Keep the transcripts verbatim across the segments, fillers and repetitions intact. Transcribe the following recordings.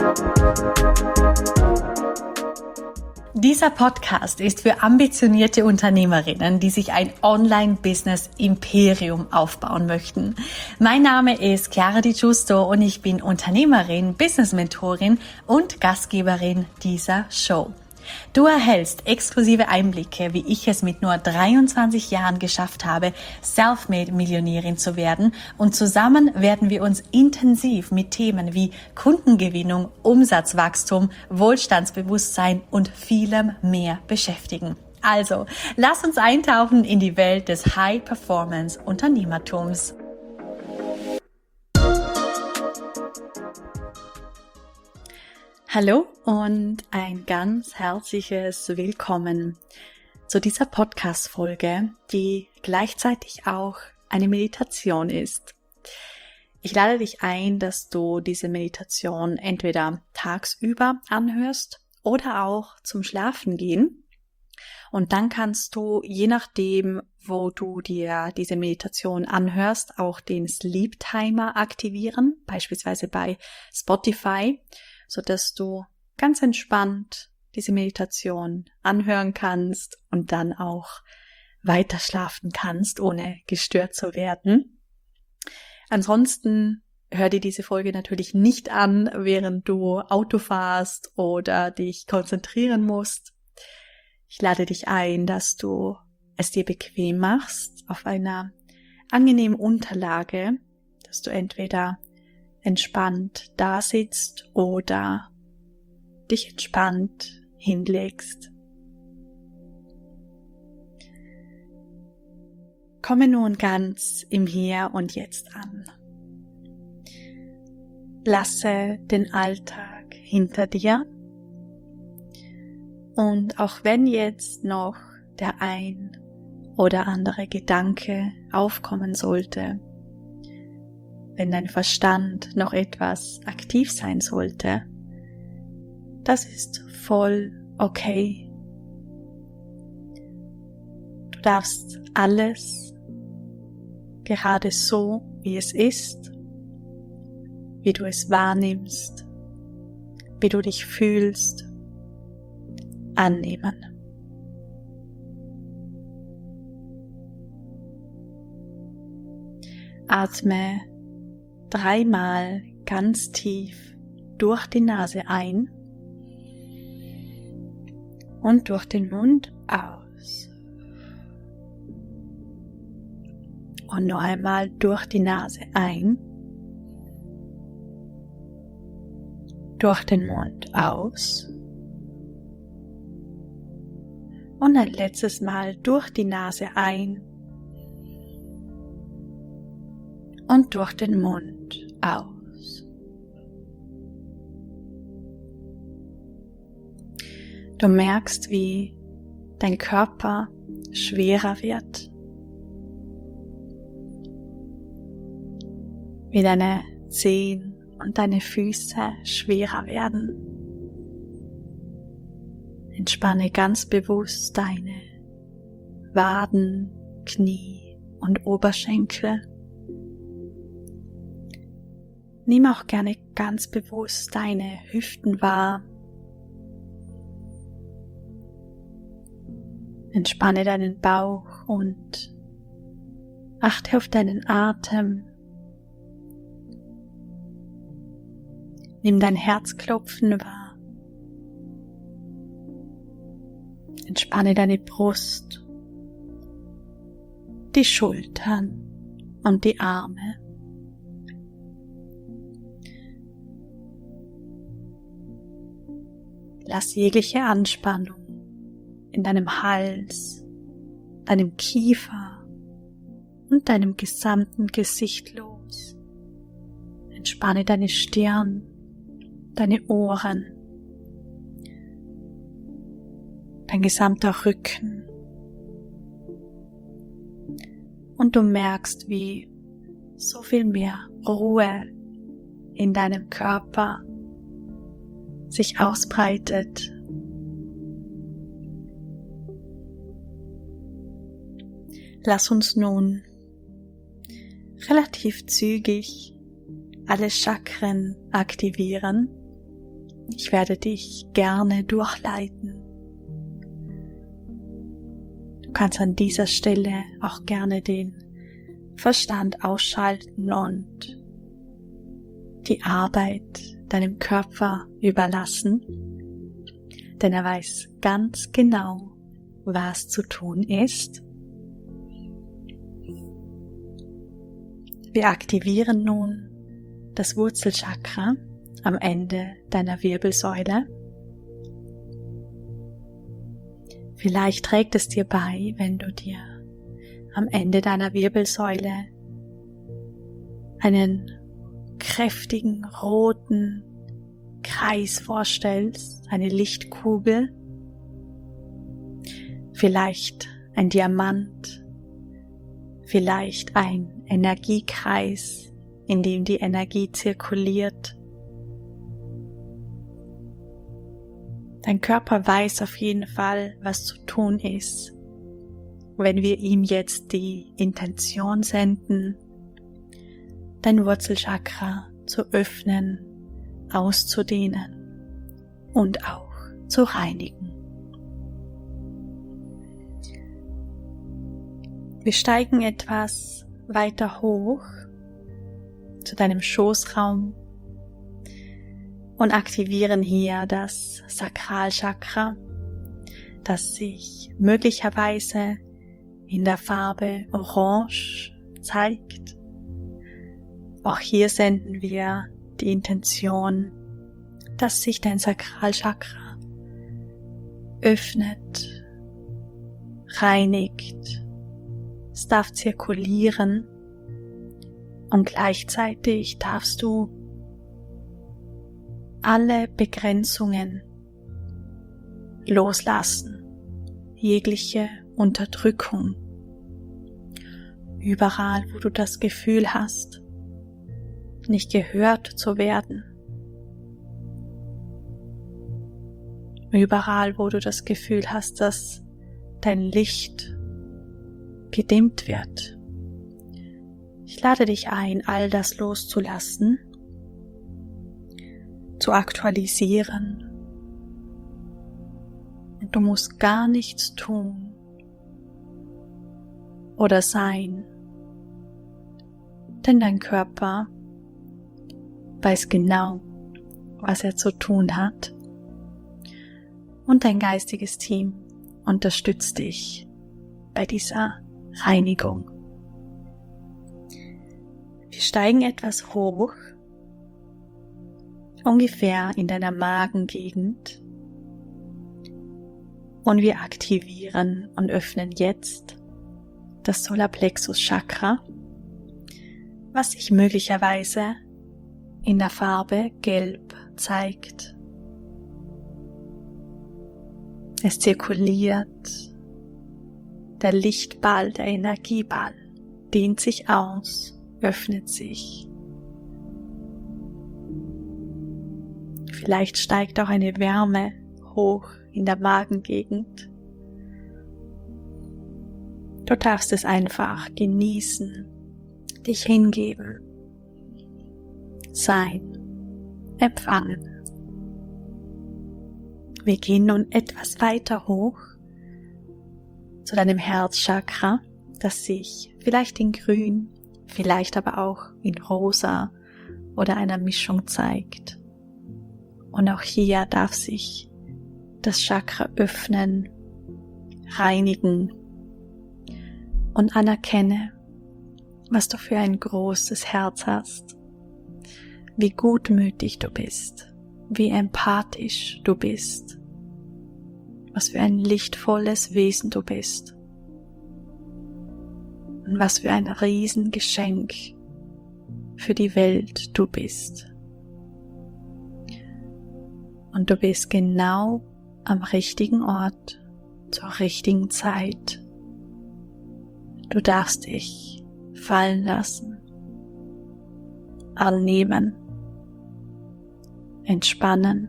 Dieser Podcast ist für ambitionierte Unternehmerinnen, die sich ein Online-Business-Imperium aufbauen möchten. Mein Name ist Chiara Di Giusto und ich bin Unternehmerin, Business-Mentorin und Gastgeberin dieser Show. Du erhältst exklusive Einblicke, wie ich es mit nur dreiundzwanzig Jahren geschafft habe, Selfmade-Millionärin zu werden, und zusammen werden wir uns intensiv mit Themen wie Kundengewinnung, Umsatzwachstum, Wohlstandsbewusstsein und vielem mehr beschäftigen. Also, lass uns eintauchen in die Welt des High-Performance-Unternehmertums. Hallo und ein ganz herzliches Willkommen zu dieser Podcast-Folge, die gleichzeitig auch eine Meditation ist. Ich lade dich ein, dass du diese Meditation entweder tagsüber anhörst oder auch zum Schlafen gehen. Und dann kannst du, je nachdem, wo du dir diese Meditation anhörst, auch den Sleep Timer aktivieren, beispielsweise bei Spotify, so dass du ganz entspannt diese Meditation anhören kannst und dann auch weiter schlafen kannst, ohne gestört zu werden. Ansonsten hör dir diese Folge natürlich nicht an, während du Auto fährst oder dich konzentrieren musst. Ich lade dich ein, dass du es dir bequem machst auf einer angenehmen Unterlage, dass du entweder entspannt da sitzt oder dich entspannt hinlegst. Komme nun ganz im Hier und Jetzt an. Lasse den Alltag hinter dir. Und auch wenn jetzt noch der ein oder andere Gedanke aufkommen sollte, wenn dein Verstand noch etwas aktiv sein sollte, das ist voll okay. Du darfst alles gerade so, wie es ist, wie du es wahrnimmst, wie du dich fühlst, annehmen. Atme dreimal ganz tief durch die Nase ein und durch den Mund aus. Und noch einmal durch die Nase ein, durch den Mund aus. Und ein letztes Mal durch die Nase ein und durch den Mund aus. Du merkst, wie dein Körper schwerer wird, wie deine Zehen und deine Füße schwerer werden. Entspanne ganz bewusst deine Waden, Knie und Oberschenkel. Nimm auch gerne ganz bewusst deine Hüften wahr. Entspanne deinen Bauch und achte auf deinen Atem. Nimm dein Herzklopfen wahr. Entspanne deine Brust, die Schultern und die Arme. Lass jegliche Anspannung in deinem Hals, deinem Kiefer und deinem gesamten Gesicht los. Entspanne deine Stirn, deine Ohren, dein gesamter Rücken. Und du merkst, wie so viel mehr Ruhe in deinem Körper sich ausbreitet. Lass uns nun relativ zügig alle Chakren aktivieren Ich werde dich gerne durchleiten. Du kannst an dieser Stelle auch gerne den Verstand ausschalten und die Arbeit deinem Körper überlassen, denn er weiß ganz genau, was zu tun ist. Wir aktivieren nun das Wurzelchakra am Ende deiner Wirbelsäule. Vielleicht trägt es dir bei, wenn du dir am Ende deiner Wirbelsäule einen kräftigen roten Kreis vorstellst, eine Lichtkugel, vielleicht ein Diamant, vielleicht ein Energiekreis, in dem die Energie zirkuliert. Dein Körper weiß auf jeden Fall, was zu tun ist, wenn wir ihm jetzt die Intention senden, dein Wurzelchakra zu öffnen, auszudehnen und auch zu reinigen. Wir steigen etwas weiter hoch zu deinem Schoßraum und aktivieren hier das Sakralchakra, das sich möglicherweise in der Farbe Orange zeigt. Auch hier senden wir die Intention, dass sich dein Sakralchakra öffnet, reinigt, es darf zirkulieren und gleichzeitig darfst du alle Begrenzungen loslassen, jegliche Unterdrückung, überall, wo du das Gefühl hast, nicht gehört zu werden, überall, wo du das Gefühl hast, dass dein Licht gedimmt wird. Ich lade dich ein, all das loszulassen, zu aktualisieren. Und du musst gar nichts tun oder sein, denn dein Körper weiß genau, was er zu tun hat, und dein geistiges Team unterstützt dich bei dieser Reinigung. Wir steigen etwas hoch, ungefähr in deiner Magengegend, und wir aktivieren und öffnen jetzt das Solarplexus Chakra, was sich möglicherweise in der Farbe Gelb zeigt. Es zirkuliert, der Lichtball, der Energieball dehnt sich aus, öffnet sich. Vielleicht steigt auch eine Wärme hoch in der Magengegend. Du darfst es einfach genießen, dich hingeben, sein, empfangen. Wir gehen nun etwas weiter hoch zu deinem Herzchakra, das sich vielleicht in Grün, vielleicht aber auch in Rosa oder einer Mischung zeigt. Und auch hier darf sich das Chakra öffnen, reinigen und anerkenne, was du für ein großes Herz hast, wie gutmütig du bist, wie empathisch du bist, was für ein lichtvolles Wesen du bist und was für ein Riesengeschenk für die Welt du bist. Und du bist genau am richtigen Ort, zur richtigen Zeit. Du darfst dich fallen lassen, annehmen, entspannen.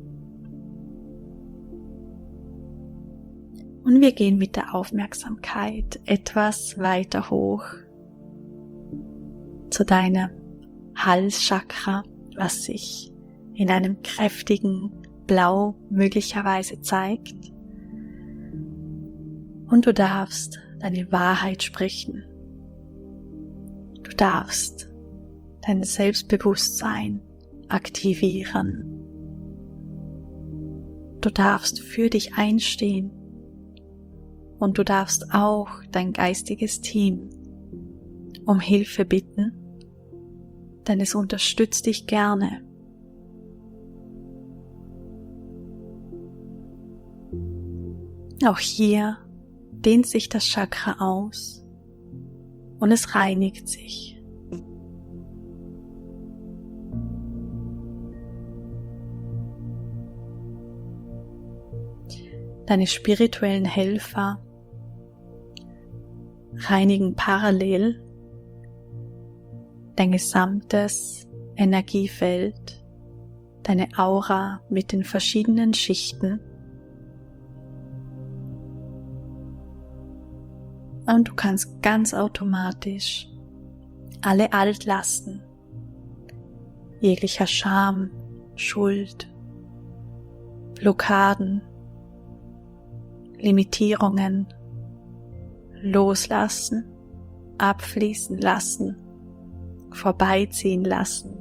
Und wir gehen mit der Aufmerksamkeit etwas weiter hoch zu deinem Halschakra, was sich in einem kräftigen Blau möglicherweise zeigt. Und du darfst deine Wahrheit sprechen. Du darfst dein Selbstbewusstsein aktivieren. Du darfst für dich einstehen und du darfst auch dein geistiges Team um Hilfe bitten, denn es unterstützt dich gerne. Auch hier dehnt sich das Chakra aus und es reinigt sich. Deine spirituellen Helfer reinigen parallel dein gesamtes Energiefeld, deine Aura mit den verschiedenen Schichten. Und du kannst ganz automatisch alle Altlasten, jeglicher Scham, Schuld, Blockaden, Limitierungen loslassen, abfließen lassen, vorbeiziehen lassen.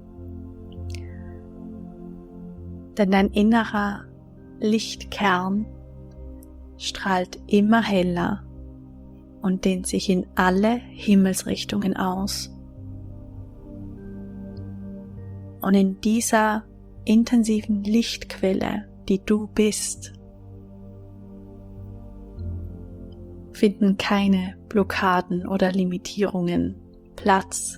Denn dein innerer Lichtkern strahlt immer heller und dehnt sich in alle Himmelsrichtungen aus. Und in dieser intensiven Lichtquelle, die du bist, finden keine Blockaden oder Limitierungen Platz.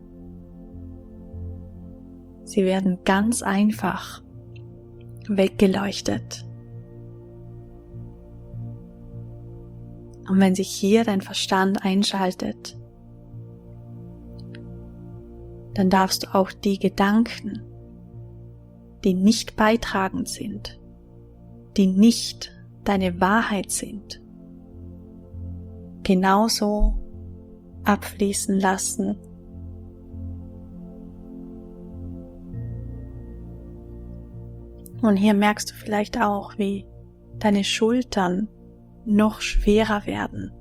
Sie werden ganz einfach weggeleuchtet. Und wenn sich hier dein Verstand einschaltet, dann darfst du auch die Gedanken, die nicht beitragend sind, die nicht deine Wahrheit sind, genauso abfließen lassen. Und hier merkst du vielleicht auch, wie deine Schultern noch schwerer werden.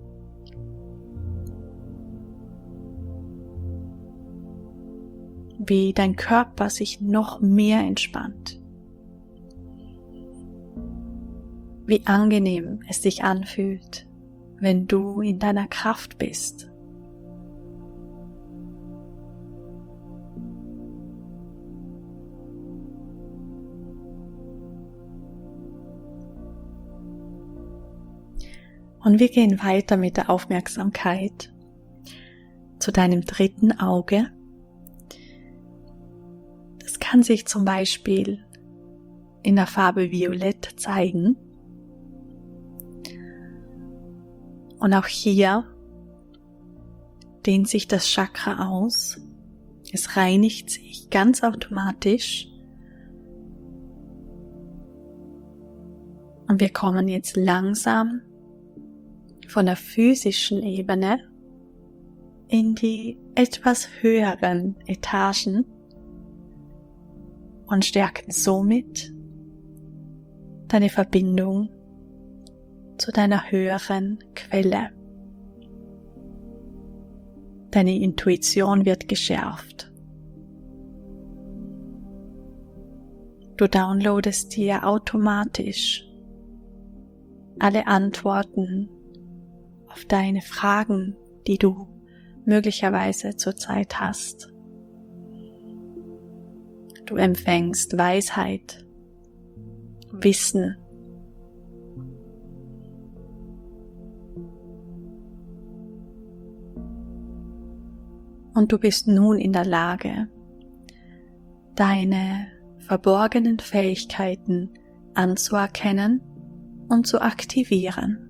Wie dein Körper sich noch mehr entspannt. Wie angenehm es sich anfühlt, wenn du in deiner Kraft bist. Und wir gehen weiter mit der Aufmerksamkeit zu deinem dritten Auge. Das kann sich zum Beispiel in der Farbe Violett zeigen. Und auch hier dehnt sich das Chakra aus. Es reinigt sich ganz automatisch. Und wir kommen jetzt langsam von der physischen Ebene in die etwas höheren Etagen und stärken somit deine Verbindung zu deiner höheren Quelle. Deine Intuition wird geschärft. Du downloadest dir automatisch alle Antworten auf deine Fragen, die du möglicherweise zurzeit hast. Du empfängst Weisheit, Wissen. Und du bist nun in der Lage, deine verborgenen Fähigkeiten anzuerkennen und zu aktivieren.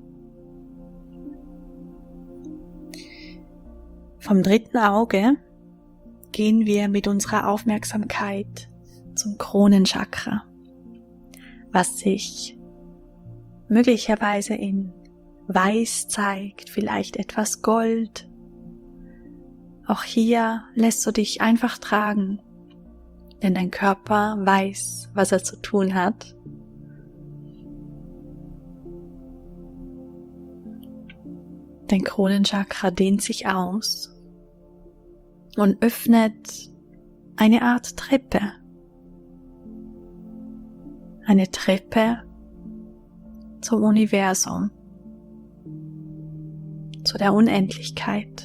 Vom dritten Auge gehen wir mit unserer Aufmerksamkeit zum Kronenchakra, was sich möglicherweise in Weiß zeigt, vielleicht etwas Gold. Auch hier lässt du dich einfach tragen denn dein Körper weiß, was er zu tun hat. Dein Kronenchakra dehnt sich aus und öffnet eine Art Treppe. Eine Treppe zum Universum, zu der Unendlichkeit,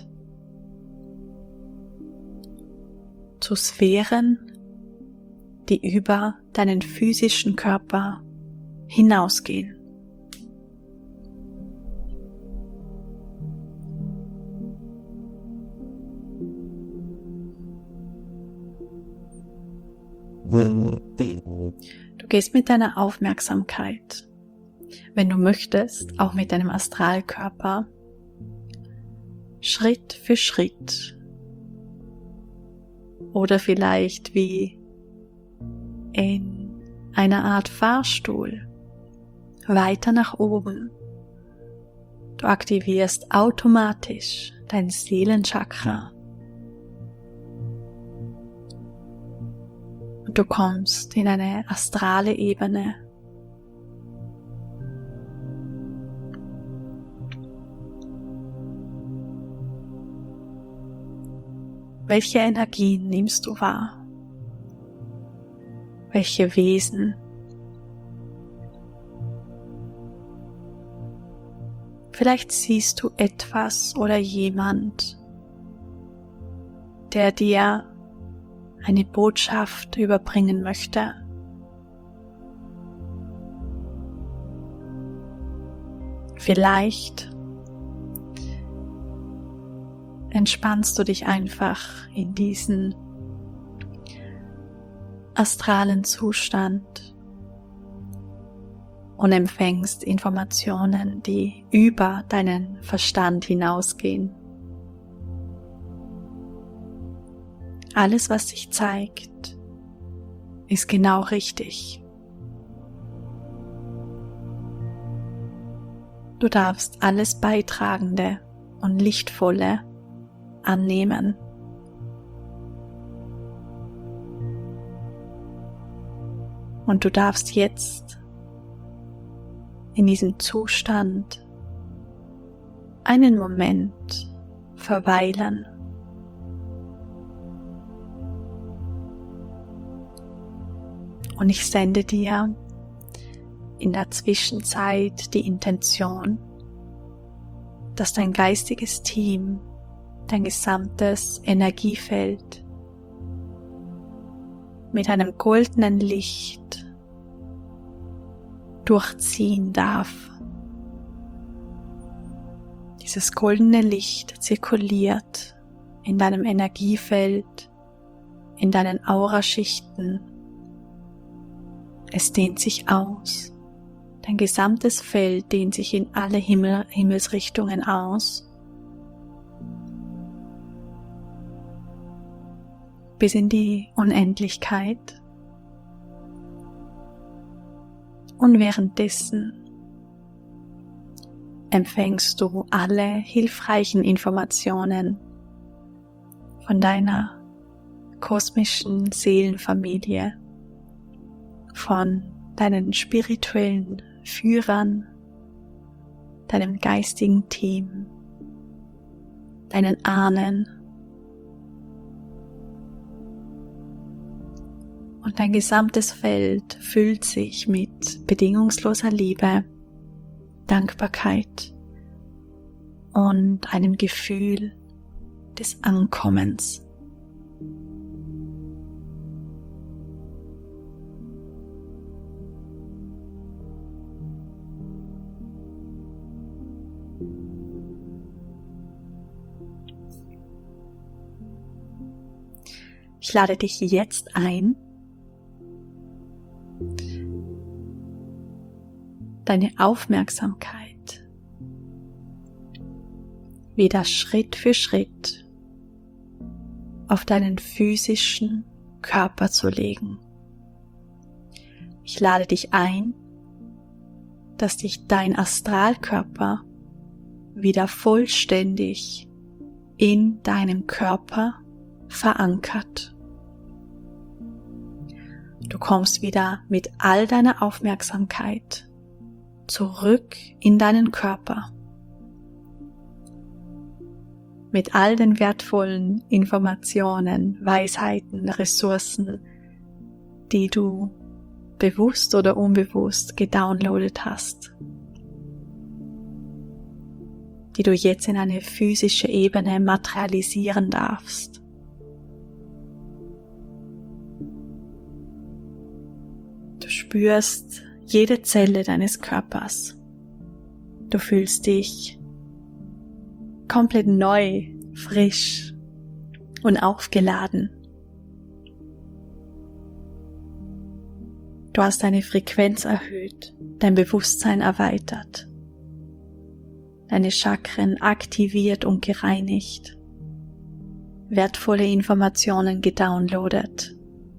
zu Sphären, die über deinen physischen Körper hinausgehen. Du gehst mit deiner Aufmerksamkeit, wenn du möchtest, auch mit deinem Astralkörper, Schritt für Schritt oder vielleicht wie in einer Art Fahrstuhl weiter nach oben. Du aktivierst automatisch dein Seelenchakra. Und du kommst in eine astrale Ebene. Welche Energien nimmst du wahr? Welche Wesen? Vielleicht siehst du etwas oder jemand, der dir eine Botschaft überbringen möchte. Vielleicht entspannst du dich einfach in diesen astralen Zustand und empfängst Informationen, die über deinen Verstand hinausgehen. Alles, was sich zeigt, ist genau richtig. Du darfst alles Beitragende und Lichtvolle annehmen. Und du darfst jetzt in diesem Zustand einen Moment verweilen. Und ich sende dir in der Zwischenzeit die Intention, dass dein geistiges Team, dein gesamtes Energiefeld mit einem goldenen Licht durchziehen darf. Dieses goldene Licht zirkuliert in deinem Energiefeld, in deinen Auraschichten. Es dehnt sich aus. Dein gesamtes Feld dehnt sich in alle Himmel, Himmelsrichtungen aus. Bis in die Unendlichkeit. Und währenddessen empfängst du alle hilfreichen Informationen von deiner kosmischen Seelenfamilie, von deinen spirituellen Führern, deinem geistigen Team, deinen Ahnen und dein gesamtes Feld füllt sich mit bedingungsloser Liebe, Dankbarkeit und einem Gefühl des Ankommens. Ich lade dich jetzt ein, deine Aufmerksamkeit wieder Schritt für Schritt auf deinen physischen Körper zu legen. Ich lade dich ein, dass dich dein Astralkörper wieder vollständig in deinem Körper verankert. Du kommst wieder mit all deiner Aufmerksamkeit zurück in deinen Körper. Mit all den wertvollen Informationen, Weisheiten, Ressourcen, die du bewusst oder unbewusst gedownloadet hast, die du jetzt in eine physische Ebene materialisieren darfst. Du spürst jede Zelle deines Körpers. Du fühlst dich komplett neu, frisch und aufgeladen. Du hast deine Frequenz erhöht, dein Bewusstsein erweitert, deine Chakren aktiviert und gereinigt, wertvolle Informationen gedownloadet.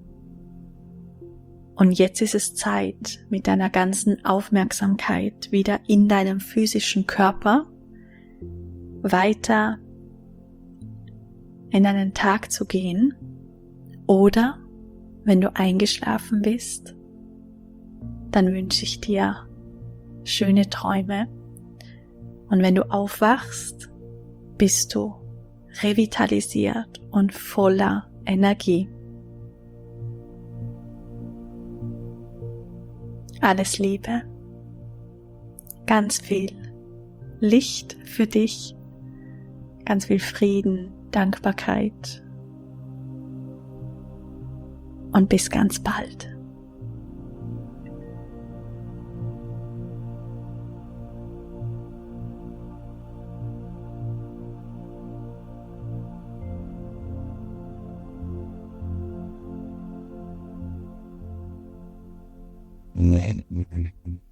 Und jetzt ist es Zeit, mit deiner ganzen Aufmerksamkeit wieder in deinem physischen Körper weiter in deinen Tag zu gehen oder, wenn du eingeschlafen bist, dann wünsche ich dir schöne Träume und wenn du aufwachst, bist du revitalisiert und voller Energie. Alles Liebe, ganz viel Licht für dich, ganz viel Frieden, Dankbarkeit und bis ganz bald. Nee.